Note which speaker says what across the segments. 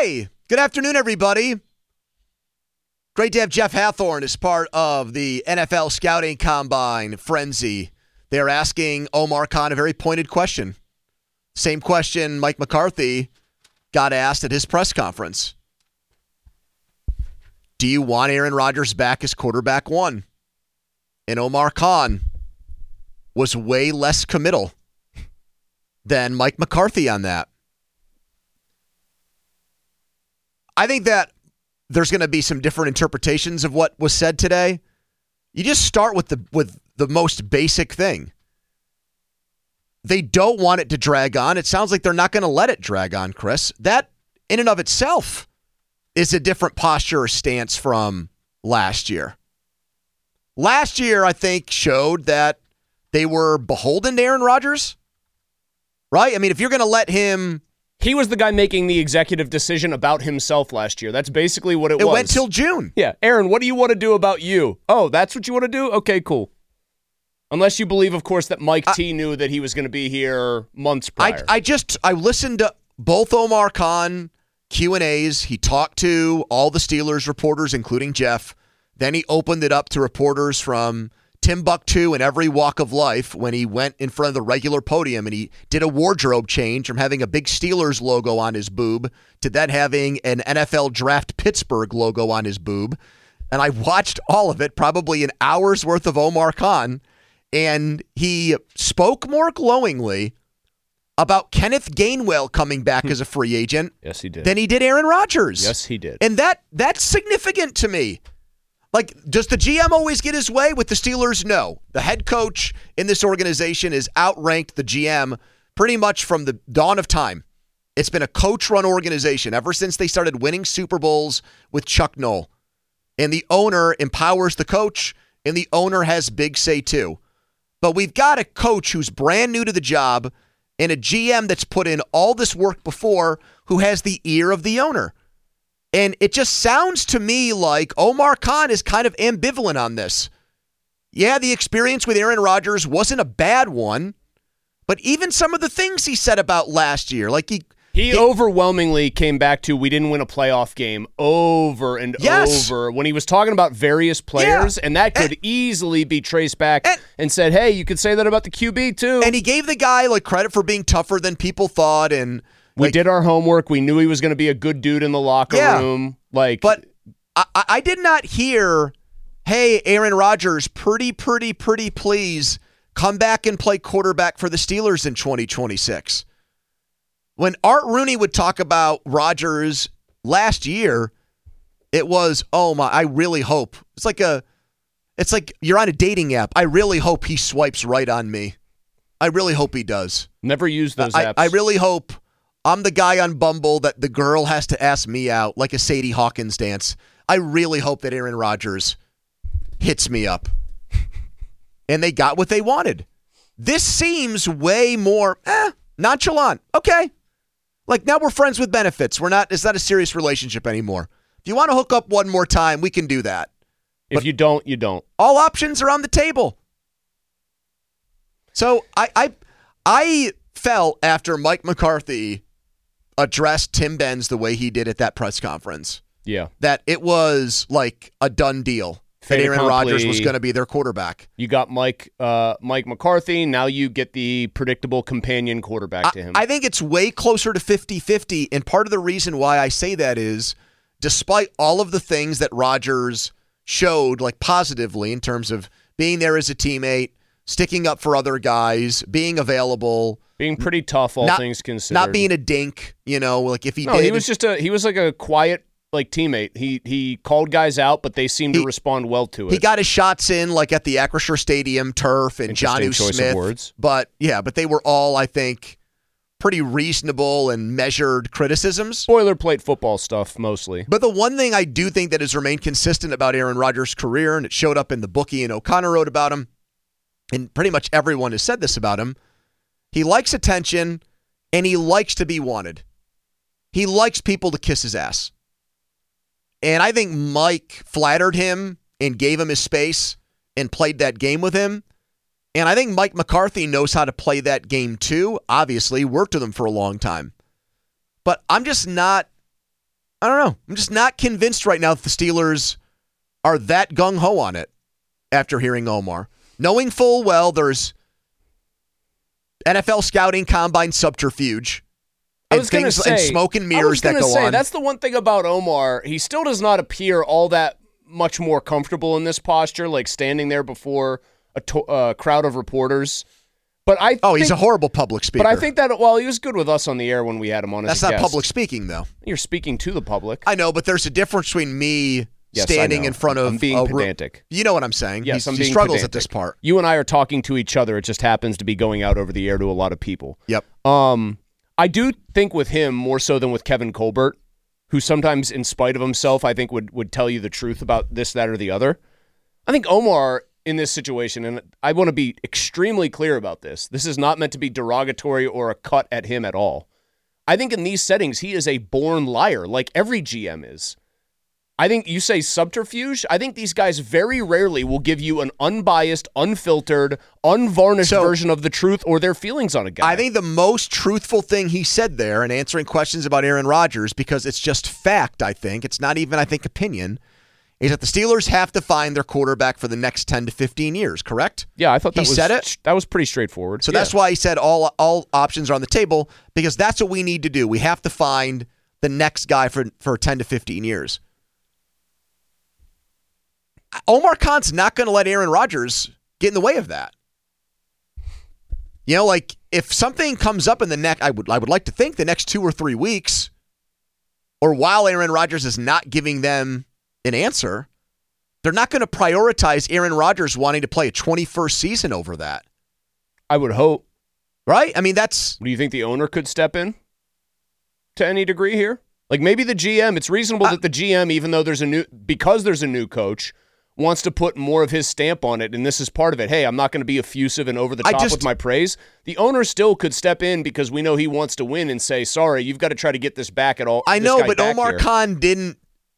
Speaker 1: Hey, good afternoon, everybody. Great to have Jeff Hathorn as part of the NFL Scouting Combine frenzy. They're asking Omar Khan a very pointed question. Same question Mike McCarthy got asked at his press conference. Do you want Aaron Rodgers back as quarterback one? And Omar Khan was way less committal than Mike McCarthy on that. I think that there's going to be some different interpretations of what was said today. You just start with the most basic thing. They don't want it to drag on. It sounds like they're not going to let it drag on, Chris. That, in and of itself, is a different posture or stance from last year. Last year, I think, showed that they were beholden to Aaron Rodgers, right? I mean, if you're going to let him...
Speaker 2: He was the guy making the executive decision about himself last year. That's basically what it was.
Speaker 1: It went till June.
Speaker 2: Yeah. Aaron, what do you want to do about you? Oh, that's what you want to do? Okay, cool. Unless you believe, of course, that Mike T knew that he was going to be here months prior.
Speaker 1: I listened to both Omar Khan Q&As. He talked to all the Steelers reporters, including Jeff. Then he opened it up to reporters from Timbuktu and every walk of life when he went in front of the regular podium and he did a wardrobe change from having a big Steelers logo on his boob to then having an NFL Draft Pittsburgh logo on his boob. And I watched all of it, probably an hour's worth of Omar Khan, and he spoke more glowingly about Kenneth Gainwell coming back as a free agent
Speaker 2: yes, he did.
Speaker 1: than he did Aaron Rodgers.
Speaker 2: Yes, he did.
Speaker 1: And that's significant to me. Like, does the GM always get his way with the Steelers? No. The head coach in this organization has outranked the GM pretty much from the dawn of time. It's been a coach-run organization ever since they started winning Super Bowls with Chuck Noll. And the owner empowers the coach, and the owner has big say too. But we've got a coach who's brand new to the job and a GM that's put in all this work before who has the ear of the owner. And it just sounds to me like Omar Khan is kind of ambivalent on this. Yeah, the experience with Aaron Rodgers wasn't a bad one, but even some of the things he said about last year, like he
Speaker 2: overwhelmingly came back to we didn't win a playoff game over and over when he was talking about various players, and that could easily be traced back and said, hey, you could say that about the QB too.
Speaker 1: And he gave the guy like credit for being tougher than people thought, and
Speaker 2: we did our homework. We knew he was going to be a good dude in the locker room.
Speaker 1: But I did not hear, hey, Aaron Rodgers, pretty please come back and play quarterback for the Steelers in 2026. When Art Rooney would talk about Rodgers last year, it was, oh my, I really hope. It's like you're on a dating app. I really hope he swipes right on me. I really hope he does.
Speaker 2: Never use those apps.
Speaker 1: I really hope I'm the guy on Bumble that the girl has to ask me out like a Sadie Hawkins dance. I really hope that Aaron Rodgers hits me up. And they got what they wanted. This seems way more nonchalant. Okay. Like now we're friends with benefits. It's not a serious relationship anymore. If you want to hook up one more time, we can do that.
Speaker 2: If you don't, you don't.
Speaker 1: All options are on the table. So I felt after Mike McCarthy addressed Tim Benz the way he did at that press conference, that it was like a done deal. That Aaron Rodgers was going to be their quarterback.
Speaker 2: You got Mike McCarthy. Now you get the predictable companion quarterback to him.
Speaker 1: I think it's way closer to 50-50, and part of the reason why I say that is despite all of the things that Rodgers showed like positively in terms of being there as a teammate, sticking up for other guys, being available,
Speaker 2: being pretty tough, all things considered,
Speaker 1: not being a dink, like if he did.
Speaker 2: He was like a quiet teammate. He called guys out, but they seemed to respond well to it.
Speaker 1: He got his shots in like at the Acrisure Stadium turf and Jonnu Smith.
Speaker 2: Of words.
Speaker 1: But they were all, I think, pretty reasonable and measured criticisms.
Speaker 2: Boilerplate football stuff mostly.
Speaker 1: But the one thing I do think that has remained consistent about Aaron Rodgers' career, and it showed up in the Bookie and O'Connor wrote about him, and pretty much everyone has said this about him, he likes attention and he likes to be wanted. He likes people to kiss his ass. And I think Mike flattered him and gave him his space and played that game with him. And I think Mike McCarthy knows how to play that game too. Obviously, worked with him for a long time. But I'm just not I don't know. I'm just not convinced right now that the Steelers are that gung-ho on it after hearing Omar. Knowing full well there's NFL scouting combine subterfuge and things and smoke and mirrors that go on.
Speaker 2: That's the one thing about Omar. He still does not appear all that much more comfortable in this posture, like standing there before a crowd of reporters. But he's a horrible public speaker.
Speaker 1: But
Speaker 2: I think that, he was good with us on the air when we had him on as a guest.
Speaker 1: That's not public speaking, though.
Speaker 2: You're speaking to the public.
Speaker 1: I know, but there's a difference between me standing in front of
Speaker 2: I'm being pedantic.
Speaker 1: You know what I'm saying?
Speaker 2: Yes,
Speaker 1: he struggles pedantic. At this part.
Speaker 2: You and I are talking to each other. It just happens to be going out over the air to a lot of people.
Speaker 1: Yep.
Speaker 2: I do think with him more so than with Kevin Colbert, who sometimes, in spite of himself, I think would tell you the truth about this, that, or the other. I think Omar in this situation, and I want to be extremely clear about this. This is not meant to be derogatory or a cut at him at all. I think in these settings, he is a born liar, like every GM is. I think you say subterfuge. I think these guys very rarely will give you an unbiased, unfiltered, unvarnished version of the truth or their feelings on a guy.
Speaker 1: I think the most truthful thing he said there in answering questions about Aaron Rodgers, because it's just fact, I think, it's not even, I think, opinion, is that the Steelers have to find their quarterback for the next 10 to 15 years, correct?
Speaker 2: Yeah, I thought
Speaker 1: he said it.
Speaker 2: That was pretty straightforward.
Speaker 1: So that's why he said all options are on the table, because that's what we need to do. We have to find the next guy for 10 to 15 years. Omar Khan's not going to let Aaron Rodgers get in the way of that. You know, like if something comes up in the next, I would like to think the next 2 or 3 weeks, or while Aaron Rodgers is not giving them an answer, they're not going to prioritize Aaron Rodgers wanting to play a 21st season over that.
Speaker 2: I would hope.
Speaker 1: Right? I mean, that's...
Speaker 2: Do you think the owner could step in to any degree here? Like maybe the GM, it's reasonable that the GM, even though there's a new coach, wants to put more of his stamp on it, and this is part of it. Hey, I'm not going to be effusive and over the top with my praise. The owner still could step in because we know he wants to win and say, sorry, you've got to try to get this back at all.
Speaker 1: I know, but Omar Khan didn't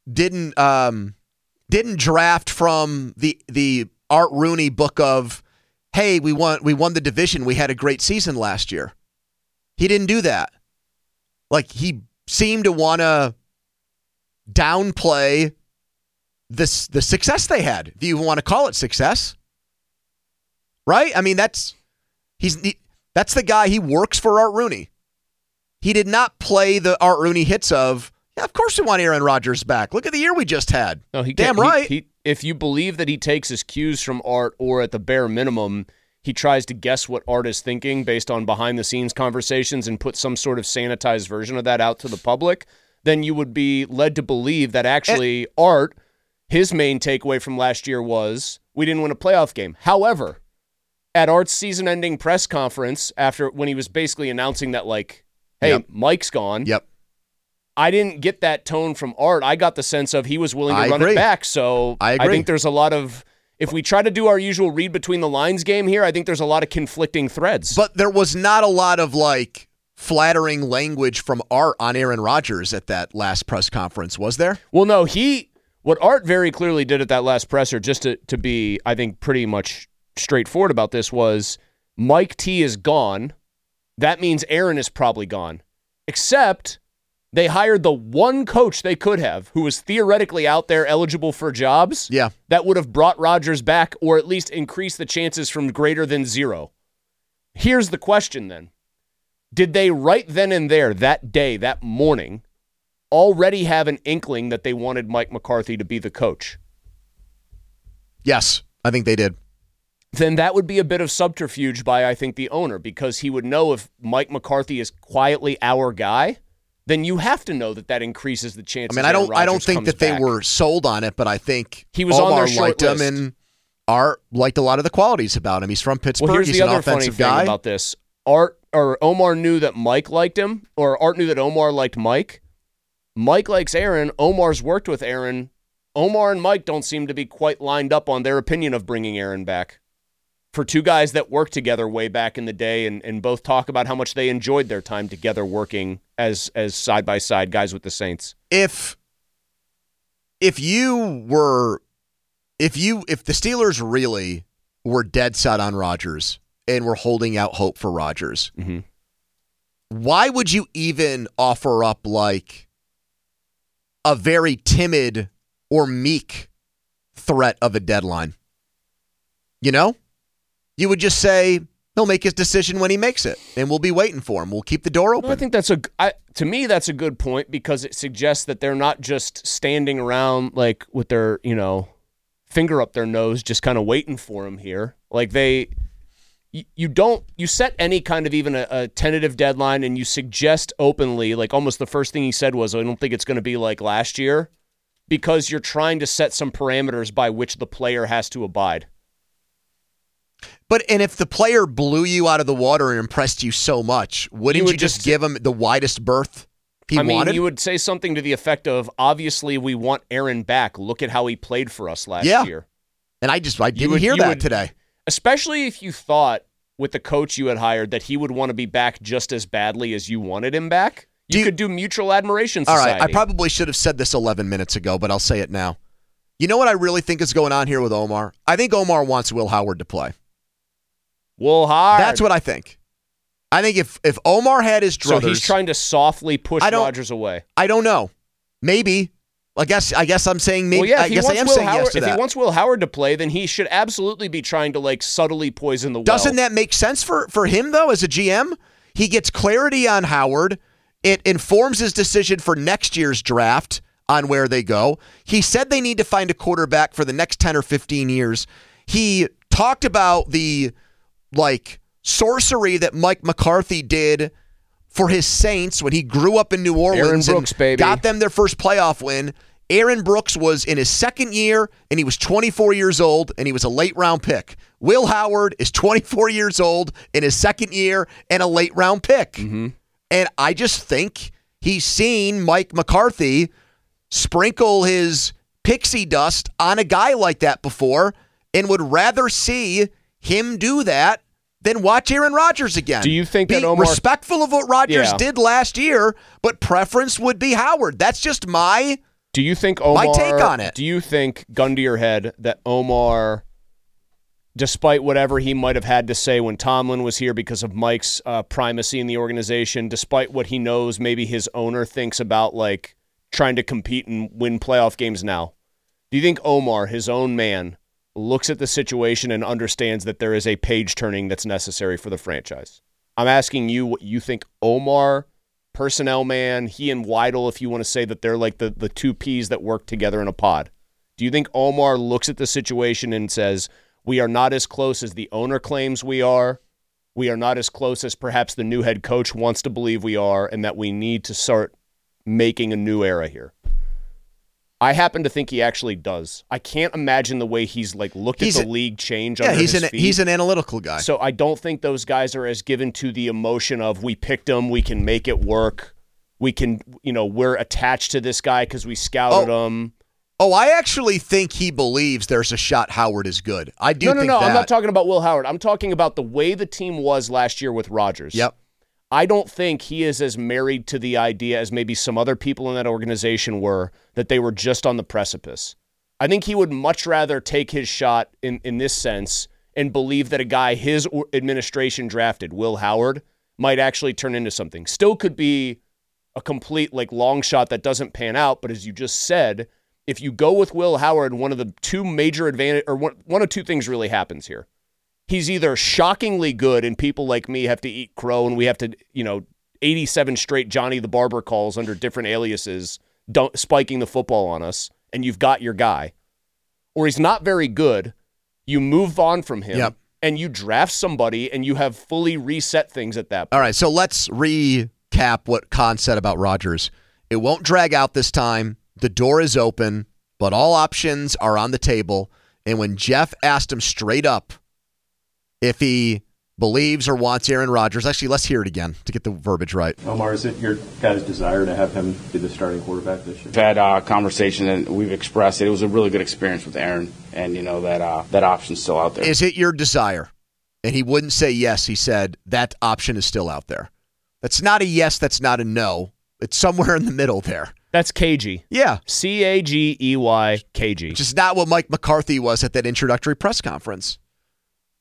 Speaker 1: draft from the Art Rooney book of, hey, we won the division. We had a great season last year. He didn't do that. Like, he seemed to want to downplay the success they had, if you want to call it success. Right? I mean, that's the guy. He works for Art Rooney. He did not play the Art Rooney hits of, yeah, of course we want Aaron Rodgers back. Look at the year we just had.
Speaker 2: No,
Speaker 1: damn right.
Speaker 2: If you believe that he takes his cues from Art, or at the bare minimum, he tries to guess what Art is thinking based on behind-the-scenes conversations and put some sort of sanitized version of that out to the public, then you would be led to believe that actually Art, his main takeaway from last year was we didn't win a playoff game. However, at Art's season-ending press conference, when he was basically announcing that, like, hey, Mike's gone.
Speaker 1: Yep.
Speaker 2: I didn't get that tone from Art. I got the sense of he was willing to run it back. So I think there's a lot of, if we try to do our usual read between the lines game here, I think there's a lot of conflicting threads.
Speaker 1: But there was not a lot of, like, flattering language from Art on Aaron Rodgers at that last press conference, was there?
Speaker 2: Well, no, what Art very clearly did at that last presser, just to be, I think, pretty much straightforward about this, was Mike T is gone. That means Aaron is probably gone. Except they hired the one coach they could have, who was theoretically out there eligible for jobs, that would have brought Rodgers back, or at least increased the chances from greater than 0. Here's the question then. Did they right then and there, that day, that morning, already have an inkling that they wanted Mike McCarthy to be the coach?
Speaker 1: Yes, I think they did.
Speaker 2: Then that would be a bit of subterfuge by, I think, the owner, because he would know if Mike McCarthy is quietly our guy, then you have to know that increases the chances.
Speaker 1: I mean, I don't think that they were sold on it, but I think
Speaker 2: he was on their short
Speaker 1: list. Him, and Art liked a lot of the qualities about him. He's from Pittsburgh.
Speaker 2: Well, here's
Speaker 1: He's
Speaker 2: the
Speaker 1: an
Speaker 2: other
Speaker 1: offensive
Speaker 2: funny
Speaker 1: guy.
Speaker 2: thing about this. Omar knew that Mike liked him, or Art knew that Omar liked Mike. Mike likes Aaron. Omar's worked with Aaron. Omar and Mike don't seem to be quite lined up on their opinion of bringing Aaron back. For two guys that worked together way back in the day and both talk about how much they enjoyed their time together working as side-by-side guys with the Saints.
Speaker 1: If the Steelers really were dead set on Rodgers and were holding out hope for Rodgers, why would you even offer up, like, a very timid or meek threat of a deadline. You know? You would just say he'll make his decision when he makes it, and we'll be waiting for him. We'll keep the door open.
Speaker 2: Well, I think to me, that's a good point because it suggests that they're not just standing around like with their, finger up their nose, just kind of waiting for him here. Like you set any kind of even a tentative deadline and you suggest openly, like almost the first thing he said was, I don't think it's going to be like last year, because you're trying to set some parameters by which the player has to abide.
Speaker 1: And if the player blew you out of the water and impressed you so much, wouldn't you just give him the widest berth he wanted?
Speaker 2: You would say something to the effect of, obviously we want Aaron back. Look at how he played for us last year. And I
Speaker 1: didn't hear that today.
Speaker 2: Especially if you thought with the coach you had hired that he would want to be back just as badly as you wanted him back. You could do mutual admiration society.
Speaker 1: All right, I probably should have said this 11 minutes ago, but I'll say it now. You know what I really think is going on here with Omar? I think Omar wants Will Howard to play.
Speaker 2: Will Howard.
Speaker 1: That's what I think. I think if Omar had his druthers...
Speaker 2: So he's trying to softly push Rodgers away.
Speaker 1: I don't know. Maybe. I guess I'm saying maybe.
Speaker 2: Well, yeah,
Speaker 1: I guess I am saying yes to that.
Speaker 2: If he wants Will Howard to play, then he should absolutely be trying to like subtly poison the well.
Speaker 1: Doesn't that make sense for him, though, as a GM? He gets clarity on Howard. It informs his decision for next year's draft on where they go. He said they need to find a quarterback for the next 10 or 15 years. He talked about the sorcery that Mike McCarthy did for his Saints when he grew up in New Orleans
Speaker 2: Aaron Brooks,
Speaker 1: and got them their first playoff win. Aaron Brooks was in his second year, and he was 24 years old, and he was a late-round pick. Will Howard is 24 years old in his second year and a late-round pick.
Speaker 2: Mm-hmm.
Speaker 1: And I just think he's seen Mike McCarthy sprinkle his pixie dust on a guy like that before and would rather see him do that than watch Aaron Rodgers again.
Speaker 2: Do you think
Speaker 1: be
Speaker 2: that Omar...
Speaker 1: respectful of what Rodgers did last year, but preference would be Howard. That's just my
Speaker 2: take on it. Do you think, gun to your head, that Omar, despite whatever he might have had to say when Tomlin was here because of Mike's primacy in the organization, despite what he knows maybe his owner thinks about trying to compete and win playoff games now, do you think Omar, his own man, looks at the situation and understands that there is a page turning that's necessary for the franchise? I'm asking you what you think Omar, personnel man, he and Weidl, if you want to say that they're like the two peas that work together in a pod. Do you think Omar looks at the situation and says, we are not as close as the owner claims we are. We are not as close as perhaps the new head coach wants to believe we are, and that we need to start making a new era here? I happen to think he actually does. I can't imagine the way he's looked at the league change under his feet.
Speaker 1: He's an analytical guy.
Speaker 2: So I don't think those guys are as given to the emotion of we picked him, we can make it work. We can, we're attached to this guy because we scouted him.
Speaker 1: Oh, I actually think he believes there's a shot Howard is good. I do think that.
Speaker 2: No, I'm not talking about Will Howard. I'm talking about the way the team was last year with Rodgers.
Speaker 1: Yep.
Speaker 2: I don't think he is as married to the idea as maybe some other people in that organization were, that they were just on the precipice. I think he would much rather take his shot in this sense and believe that a guy his administration drafted, Will Howard, might actually turn into something. Still could be a complete long shot that doesn't pan out, but as you just said, if you go with Will Howard, one of the two major one of two things really happens here. He's either shockingly good and people like me have to eat crow and we have to, 87 straight Johnny the Barber calls under different aliases, spiking the football on us, and you've got your guy. Or he's not very good, you move on from him, and you draft somebody and you have fully reset things at that point.
Speaker 1: All right, so let's recap what Khan said about Rodgers. It won't drag out this time. The door is open, but all options are on the table. And when Jeff asked him straight up if he believes or wants Aaron Rodgers, actually, let's hear it again to get the verbiage right.
Speaker 3: Omar, is it your guys' desire to have him be the starting quarterback this year?
Speaker 4: We've had a conversation and we've expressed it. It was a really good experience with Aaron, and that option's still out there.
Speaker 1: Is it your desire? And he wouldn't say yes. He said that option is still out there. That's not a yes. That's not a no. It's somewhere in the middle there.
Speaker 2: That's cagey.
Speaker 1: Yeah.
Speaker 2: Cagey, cagey.
Speaker 1: Which is not what Mike McCarthy was at that introductory press conference.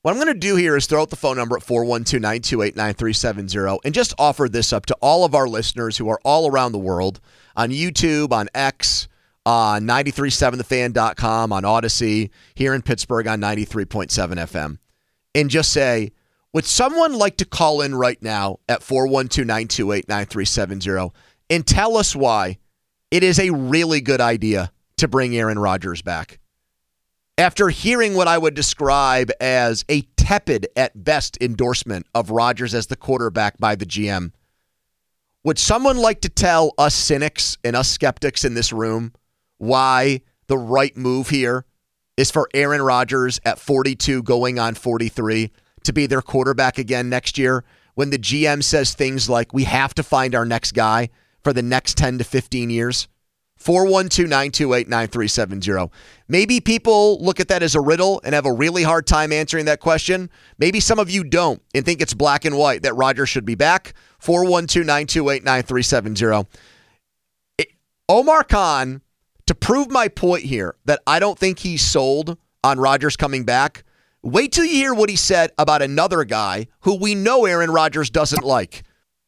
Speaker 1: What I'm going to do here is throw out the phone number at 412-928-9370 and just offer this up to all of our listeners who are all around the world on YouTube, on X, on 937thefan.com, on Odyssey, here in Pittsburgh on 93.7 FM. And just say, would someone like to call in right now at 412-928-9370 and tell us why it is a really good idea to bring Aaron Rodgers back? After hearing what I would describe as a tepid at best endorsement of Rodgers as the quarterback by the GM, would someone like to tell us cynics and us skeptics in this room why the right move here is for Aaron Rodgers at 42 going on 43 to be their quarterback again next year when the GM says things like, we have to find our next guy for the next 10 to 15 years? 412-928-9370. Maybe people look at that as a riddle and have a really hard time answering that question. Maybe some of you don't and think it's black and white that Rodgers should be back. 412-928-9370. Omar Khan, to prove my point here that I don't think he's sold on Rodgers coming back, wait till you hear what he said about another guy who we know Aaron Rodgers doesn't like.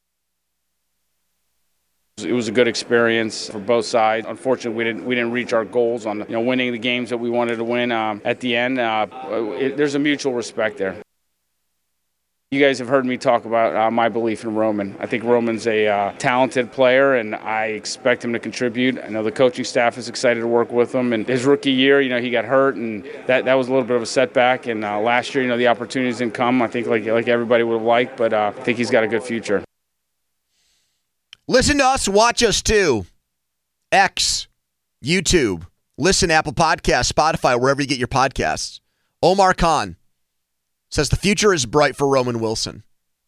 Speaker 4: It was a good experience for both sides. Unfortunately, we didn't reach our goals on winning the games that we wanted to win at the end. There's a mutual respect there. You guys have heard me talk about my belief in Roman. I think Roman's a talented player, and I expect him to contribute. I know the coaching staff is excited to work with him. And his rookie year, he got hurt, and that was a little bit of a setback. And last year, the opportunities didn't come. I think like everybody would have liked, but I think he's got a good future.
Speaker 1: Listen to us, watch us too. X, YouTube, listen, Apple Podcasts, Spotify, wherever you get your podcasts. Omar Khan says the future is bright for Roman Wilson.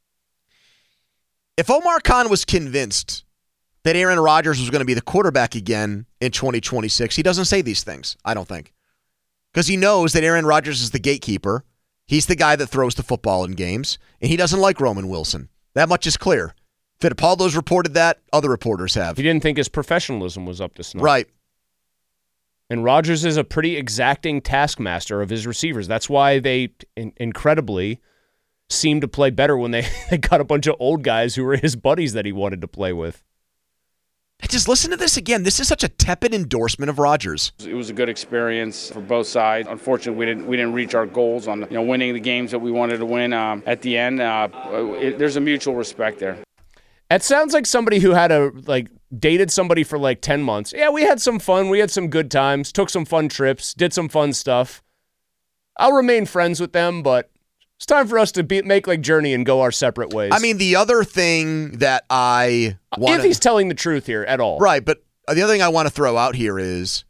Speaker 1: If Omar Khan was convinced that Aaron Rodgers was going to be the quarterback again in 2026, he doesn't say these things, I don't think. Because he knows that Aaron Rodgers is the gatekeeper. He's the guy that throws the football in games, and he doesn't like Roman Wilson. That much is clear. Fittipaldo's reported that. Other reporters have.
Speaker 2: He didn't think his professionalism was up to snuff.
Speaker 1: Right.
Speaker 2: And Rodgers is a pretty exacting taskmaster of his receivers. That's why they incredibly seem to play better when they got a bunch of old guys who were his buddies that he wanted to play with.
Speaker 1: Just listen to this again. This is such a tepid endorsement of Rodgers.
Speaker 4: It was a good experience for both sides. Unfortunately, we didn't reach our goals on winning the games that we wanted to win at the end. There's a mutual respect there.
Speaker 2: It sounds like somebody who had dated somebody for 10 months. Yeah, we had some fun. We had some good times, took some fun trips, did some fun stuff. I'll remain friends with them, but it's time for us to make Journey and go our separate ways.
Speaker 1: I mean, the other thing that I want
Speaker 2: if he's telling the truth here at all.
Speaker 1: Right, but the other thing I want to throw out here is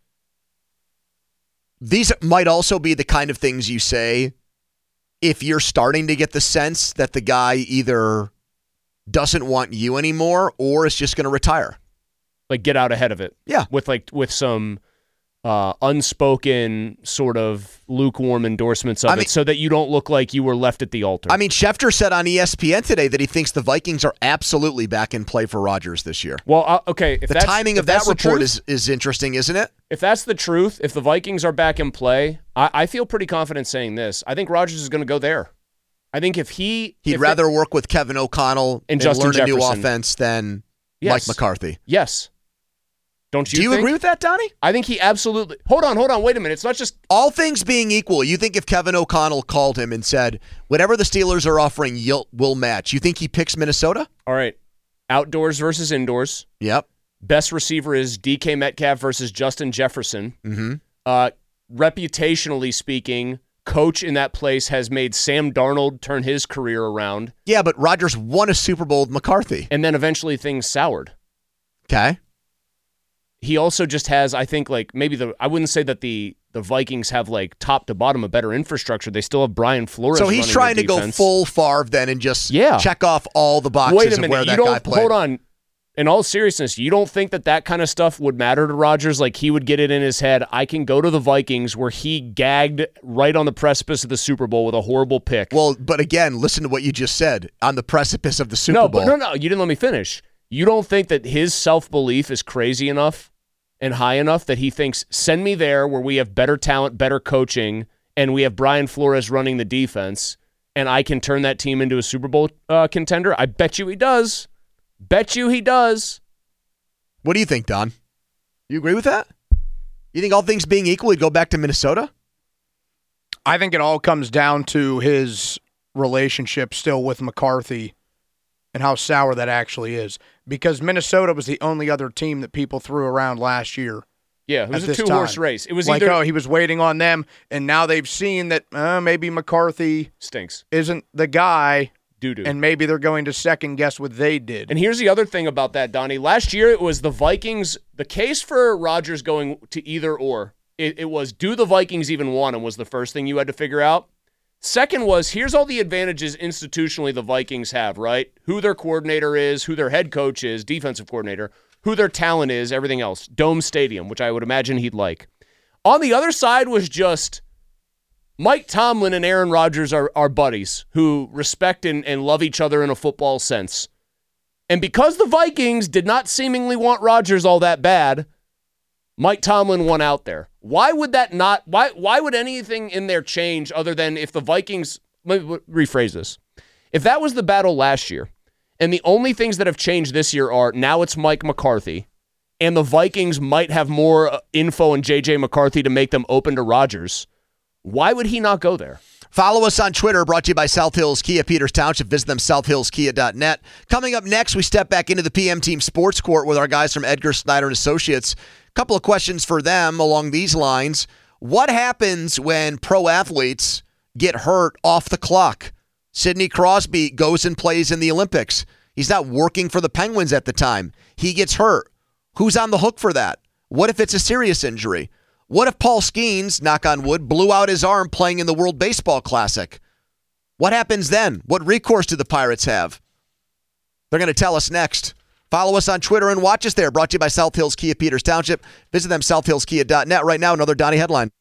Speaker 1: these might also be the kind of things you say if you're starting to get the sense that the guy either doesn't want you anymore or is just going to retire.
Speaker 2: Get out ahead of it.
Speaker 1: Yeah.
Speaker 2: With some unspoken sort of lukewarm endorsements of it so that you don't look like you were left at the altar.
Speaker 1: I mean, Schefter said on ESPN today that he thinks the Vikings are absolutely back in play for Rodgers this year.
Speaker 2: Well, okay.
Speaker 1: The timing of that report is interesting, isn't it?
Speaker 2: If that's the truth, if the Vikings are back in play, I feel pretty confident saying this. I think Rodgers is going to go there. I think he'd
Speaker 1: rather work with Kevin O'Connell and
Speaker 2: Justin
Speaker 1: learn
Speaker 2: Jefferson.
Speaker 1: A new offense than Mike McCarthy.
Speaker 2: Yes. Don't you
Speaker 1: Do you agree with that, Donnie?
Speaker 2: I think he absolutely... Hold on. Wait a minute. It's not just...
Speaker 1: All things being equal, you think if Kevin O'Connell called him and said, whatever the Steelers are offering, we'll match, you think he picks Minnesota?
Speaker 2: All right. Outdoors versus indoors.
Speaker 1: Yep.
Speaker 2: Best receiver is DK Metcalf versus Justin Jefferson.
Speaker 1: Mm-hmm.
Speaker 2: Reputationally speaking... coach in that place has made Sam Darnold turn his career around.
Speaker 1: Yeah, but Rodgers won a Super Bowl with McCarthy.
Speaker 2: And then eventually things soured.
Speaker 1: Okay.
Speaker 2: He also just has, I think, maybe I wouldn't say that the Vikings have top to bottom a better infrastructure. They still have Brian Flores.
Speaker 1: So he's trying to go full Favre then and just check off all the boxes
Speaker 2: Wait a minute.
Speaker 1: of where that guy played.
Speaker 2: Hold on. In all seriousness, you don't think that kind of stuff would matter to Rodgers? He would get it in his head, I can go to the Vikings where he gagged right on the precipice of the Super Bowl with a horrible pick.
Speaker 1: Well, but again, listen to what you just said. On the precipice of the Super Bowl.
Speaker 2: No, you didn't let me finish. You don't think that his self-belief is crazy enough and high enough that he thinks, send me there where we have better talent, better coaching, and we have Brian Flores running the defense, and I can turn that team into a Super Bowl contender? I bet you he does. Bet you he does.
Speaker 1: What do you think, Don? You agree with that? You think all things being equal, he'd go back to Minnesota?
Speaker 5: I think it all comes down to his relationship still with McCarthy and how sour that actually is. Because Minnesota was the only other team that people threw around last year.
Speaker 2: Yeah, it was a two-horse race. It was
Speaker 5: like,
Speaker 2: either
Speaker 5: he was waiting on them, and now they've seen that maybe McCarthy
Speaker 2: stinks,
Speaker 5: isn't the guy,
Speaker 2: doo-doo.
Speaker 5: And maybe they're going to second-guess what they did.
Speaker 2: And here's the other thing about that, Donnie. Last year, it was the Vikings. The case for Rodgers going to either or, it was, do the Vikings even want him, was the first thing you had to figure out. Second was, here's all the advantages institutionally the Vikings have, right? Who their coordinator is, who their head coach is, defensive coordinator, who their talent is, everything else. Dome Stadium, which I would imagine he'd like. On the other side was just Mike Tomlin and Aaron Rodgers are buddies who respect and love each other in a football sense. And because the Vikings did not seemingly want Rodgers all that bad, Mike Tomlin won out there. Why would that not? Why would anything in there change other than if the Vikings? Let me rephrase this. If that was the battle last year, and the only things that have changed this year are now it's Mike McCarthy, and the Vikings might have more info on J.J. McCarthy to make them open to Rodgers, why would he not go there?
Speaker 1: Follow us on Twitter, brought to you by South Hills Kia, Peters Township. Visit them, southhillskia.net. Coming up next, we step back into the PM Team Sports Court with our guys from Edgar Snyder and Associates. Couple of questions for them along these lines. What happens when pro athletes get hurt off the clock? Sidney Crosby goes and plays in the Olympics. He's not working for the Penguins at the time. He gets hurt. Who's on the hook for that? What if it's a serious injury? What if Paul Skeens, knock on wood, blew out his arm playing in the World Baseball Classic? What happens then? What recourse do the Pirates have? They're going to tell us next. Follow us on Twitter and watch us there. Brought to you by South Hills Kia, Peters Township. Visit them, southhillskia.net. Right now, another Donnie headline.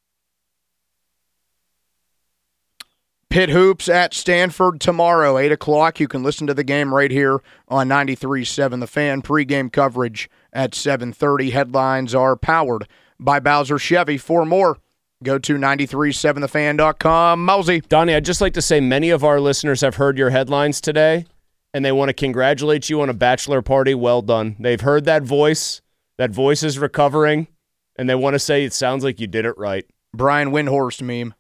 Speaker 5: Pitt Hoops at Stanford tomorrow, 8 o'clock. You can listen to the game right here on 93.7 The Fan. Pre-game coverage at 7:30. Headlines are powered by Bowser Chevy. For more, go to 937thefan.com. Mousy.
Speaker 2: Donnie, I'd just like to say many of our listeners have heard your headlines today, and they want to congratulate you on a bachelor party. Well done. They've heard that voice. That voice is recovering, and they want to say it sounds like you did it right.
Speaker 5: Brian Windhorst meme.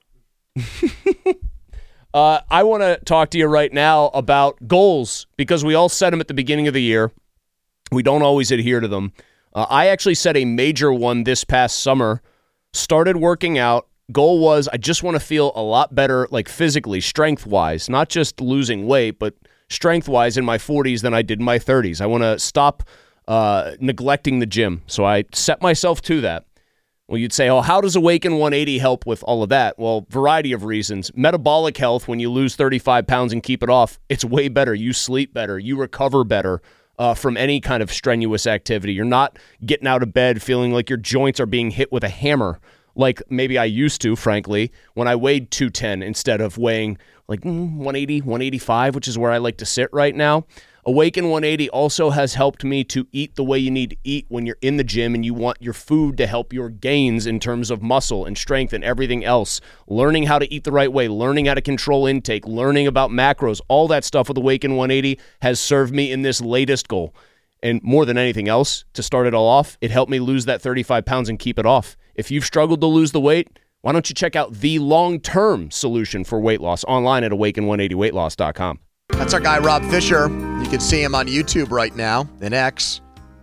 Speaker 2: I want to talk to you right now about goals, because we all set them at the beginning of the year. We don't always adhere to them. I actually set a major one this past summer, started working out. Goal was I just want to feel a lot better, like physically, strength-wise, not just losing weight, but strength-wise in my 40s than I did in my 30s. I want to stop neglecting the gym. So I set myself to that. Well, you'd say, oh, how does Awaken 180 help with all of that? Well, variety of reasons. Metabolic health, when you lose 35 pounds and keep it off, it's way better. You sleep better. You recover better from any kind of strenuous activity. You're not getting out of bed feeling like your joints are being hit with a hammer, like maybe I used to, frankly, when I weighed 210 instead of weighing like 180, 185, which is where I like to sit right now. Awaken 180 also has helped me to eat the way you need to eat when you're in the gym and you want your food to help your gains in terms of muscle and strength and everything else. Learning how to eat the right way, learning how to control intake, learning about macros, all that stuff with Awaken 180 has served me in this latest goal. And more than anything else, to start it all off, it helped me lose that 35 pounds and keep it off. If you've struggled to lose the weight, why don't you check out the long-term solution for weight loss online at awaken180weightloss.com.
Speaker 1: That's our guy, Rob Fisher. You can see him on YouTube right now, in X.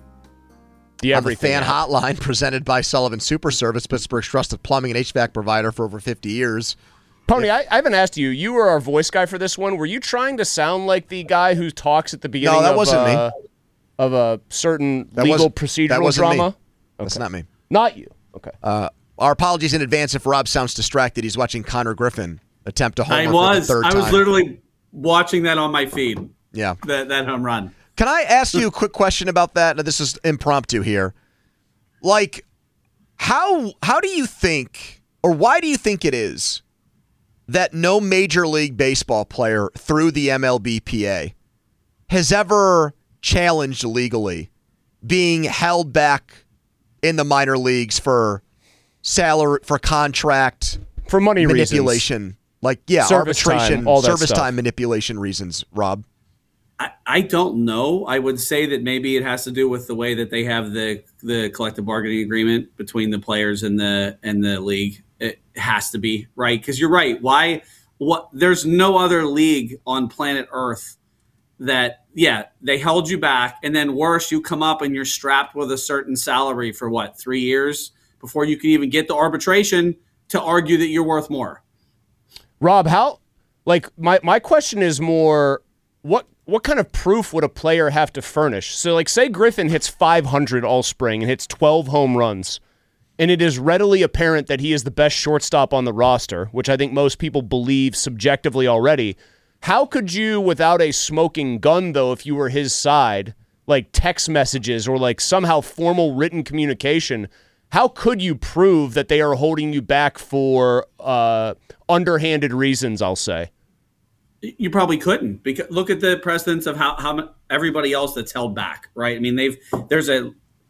Speaker 1: On the Fan Hotline, presented by Sullivan Super Service, Pittsburgh's trusted plumbing and HVAC provider for over 50 years.
Speaker 2: Pony, I haven't asked you. You were our voice guy for this one. Were you trying to sound like the guy who talks at the beginning
Speaker 1: wasn't me.
Speaker 2: Of a certain legal procedural drama?
Speaker 1: Me. That's not me.
Speaker 2: Not you. Okay.
Speaker 1: Our apologies in advance if Rob sounds distracted. He's watching Connor Griffin attempt to homer for the third time.
Speaker 6: I was literally watching that on my feed.
Speaker 1: Yeah.
Speaker 6: That home run.
Speaker 1: Can I ask you a quick question about that? Now, this is impromptu here. Like, how do you think, or why do you think it is that no Major League Baseball player through the MLBPA has ever challenged legally being held back in the minor leagues for salary, for contract,
Speaker 2: for money
Speaker 1: manipulation,
Speaker 2: reasons.
Speaker 1: Service
Speaker 2: arbitration,
Speaker 1: time,
Speaker 2: all that
Speaker 1: service
Speaker 2: stuff.
Speaker 1: time manipulation reasons. Rob,
Speaker 6: I don't know. I would say that maybe it has to do with the way that they have the collective bargaining agreement between the players and the league. It has to be, right? Because you're right. Why? What? There's no other league on planet Earth that, they held you back, and then worse, you come up and you're strapped with a certain salary for 3 years before you can even get the arbitration to argue that you're worth more.
Speaker 2: Rob, how? My question is more, what kind of proof would a player have to furnish? So, say Griffin hits 500 all spring and hits 12 home runs, and it is readily apparent that he is the best shortstop on the roster, which I think most people believe subjectively already. How could you, without a smoking gun, though, if you were his side, text messages or somehow formal written communication, how could you prove that they are holding you back for underhanded reasons, I'll say?
Speaker 6: You probably couldn't, because look at the precedents of how everybody else that's held back, right? I mean, there's a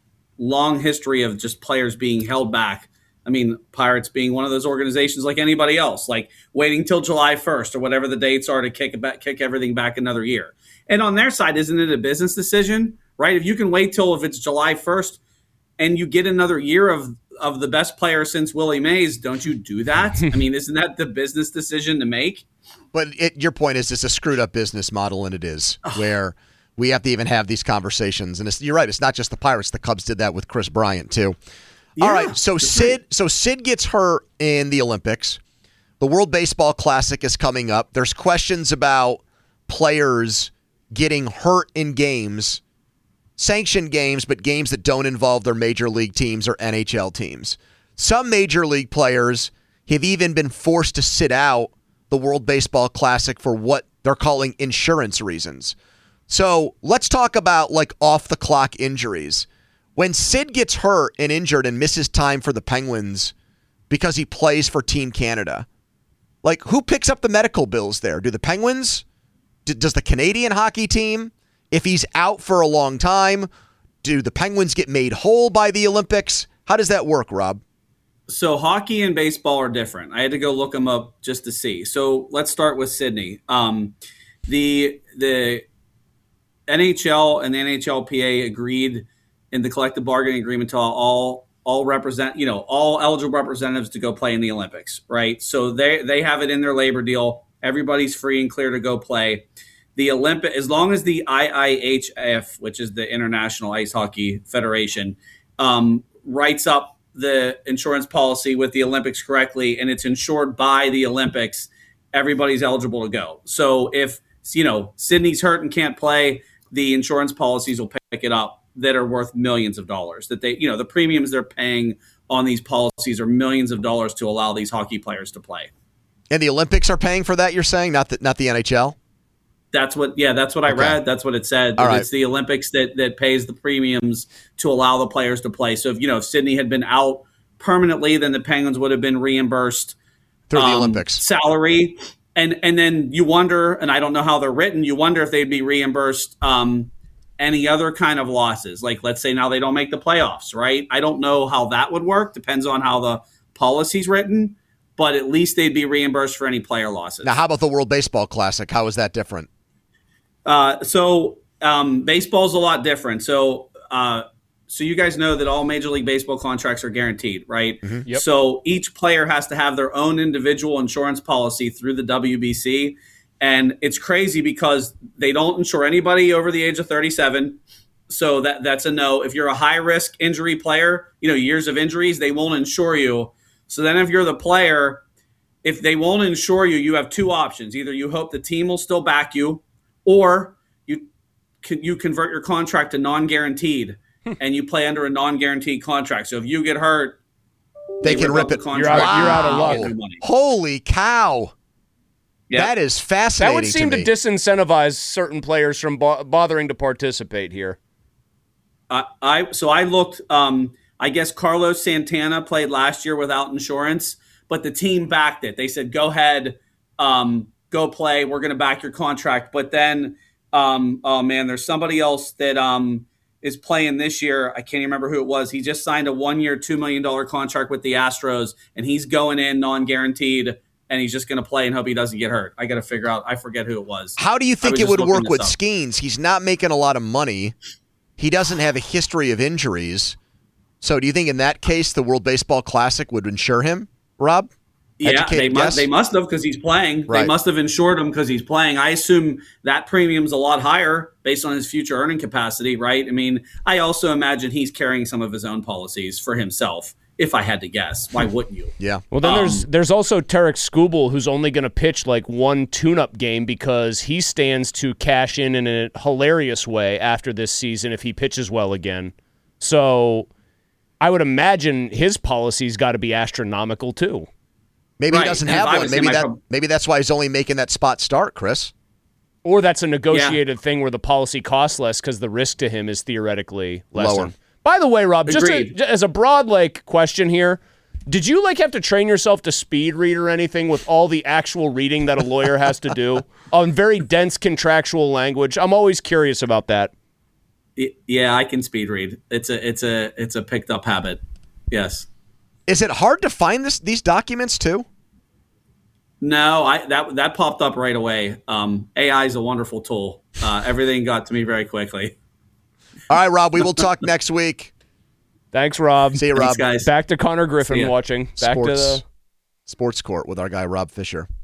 Speaker 6: long history of just players being held back. I mean, Pirates being one of those organizations like anybody else, waiting till July 1st or whatever the dates are to kick everything back another year. And on their side, isn't it a business decision, right? If you can wait till if it's July 1st and you get another year of the best player since Willie Mays, don't you do that? I mean, isn't that the business decision to make?
Speaker 1: But your point is it's a screwed up business model, and it is where we have to even have these conversations. And you're right, it's not just the Pirates. The Cubs did that with Chris Bryant too. Yeah. All right, so Sid gets hurt in the Olympics. The World Baseball Classic is coming up. There's questions about players getting hurt in games, sanctioned games, but games that don't involve their major league teams or NHL teams. Some major league players have even been forced to sit out the World Baseball Classic for what they're calling insurance reasons. So let's talk about off-the-clock injuries. When Sid gets hurt and injured and misses time for the Penguins because he plays for Team Canada, who picks up the medical bills there? Do the Penguins? Does the Canadian hockey team? If he's out for a long time, do the Penguins get made whole by the Olympics? How does that work, Rob?
Speaker 6: So hockey and baseball are different. I had to go look them up just to see. So let's start with Sydney. The NHL and the NHLPA agreed in the collective bargaining agreement to all eligible representatives to go play in the Olympics, right? So they have it in their labor deal. Everybody's free and clear to go play. The Olympic, as long as the IIHF, which is the International Ice Hockey Federation, writes up the insurance policy with the Olympics correctly, and it's insured by the Olympics, everybody's eligible to go. So if Sydney's hurt and can't play, the insurance policies will pick it up that are worth millions of dollars. That the premiums they're paying on these policies are millions of dollars to allow these hockey players to play. And
Speaker 1: the Olympics are paying for that, you're saying, not the NHL?
Speaker 6: That's what I read. That's what it said.
Speaker 1: All right.
Speaker 6: It's the Olympics that pays the premiums to allow the players to play. So if Sydney had been out permanently, then the Penguins would have been reimbursed
Speaker 1: through the Olympics
Speaker 6: salary. And then you wonder, and I don't know how they're written, you wonder if they'd be reimbursed any other kind of losses. Let's say now they don't make the playoffs, right? I don't know how that would work. Depends on how the policy's written, but at least they'd be reimbursed for any player losses.
Speaker 1: Now, how about the World Baseball Classic? How is that different?
Speaker 6: So baseball's a lot different. So you guys know that all Major League Baseball contracts are guaranteed, right?
Speaker 1: Mm-hmm.
Speaker 2: Yep.
Speaker 6: So each player has to have their own individual insurance policy through the WBC. And it's crazy because they don't insure anybody over the age of 37. So that's a no. If you're a high-risk injury player, years of injuries, they won't insure you. So then if you're the player, if they won't insure you, you have two options. Either you hope the team will still back you, or you convert your contract to non-guaranteed and you play under a non-guaranteed contract. So if you get hurt,
Speaker 1: they can rip it.
Speaker 2: You're out of luck.
Speaker 1: Holy cow.
Speaker 6: Yeah.
Speaker 1: That is fascinating.
Speaker 2: That would seem to disincentivize certain players from bothering to participate here.
Speaker 6: I looked. I guess Carlos Santana played last year without insurance, but the team backed it. They said, "Go ahead, go play. We're going to back your contract." But then, there's somebody else that is playing this year. I can't even remember who it was. He just signed a 1-year, $2 million contract with the Astros, and he's going in non-guaranteed, and he's just going to play and hope he doesn't get hurt. I got to figure out. I forget who it was.
Speaker 1: How do you think it would work with Skeens? He's not making a lot of money. He doesn't have a history of injuries. So do you think in that case the World Baseball Classic would insure him, Rob?
Speaker 6: Yeah, they must have because he's playing. Right. They must have insured him because he's playing. I assume that premium's a lot higher based on his future earning capacity, right? I mean, I also imagine he's carrying some of his own policies for himself, if I had to guess. Why wouldn't you?
Speaker 1: Yeah.
Speaker 2: Well, then there's also Tarek Skubal, who's only going to pitch like one tune-up game because he stands to cash in a hilarious way after this season if he pitches well again. So I would imagine his policy's got to be astronomical too.
Speaker 1: Maybe he doesn't have one. Maybe that's why he's only making that spot start, Chris.
Speaker 2: Or that's a negotiated thing where the policy costs less because the risk to him is theoretically lower. By the way, Rob, just as a broad question here, did you have to train yourself to speed read or anything with all the actual reading that a lawyer has to do on very dense contractual language? I'm always curious about that.
Speaker 6: Yeah, I can speed read. It's a picked up habit. Yes.
Speaker 1: Is it hard to find these documents too?
Speaker 6: No, that popped up right away. AI is a wonderful tool. Everything got to me very quickly.
Speaker 1: All right, Rob, we will talk next week.
Speaker 2: Thanks, Rob.
Speaker 1: See you, Rob.
Speaker 6: Thanks, guys.
Speaker 2: Back to Connor Griffin watching. Back to the
Speaker 1: Sports Court with our guy, Rob Fisher.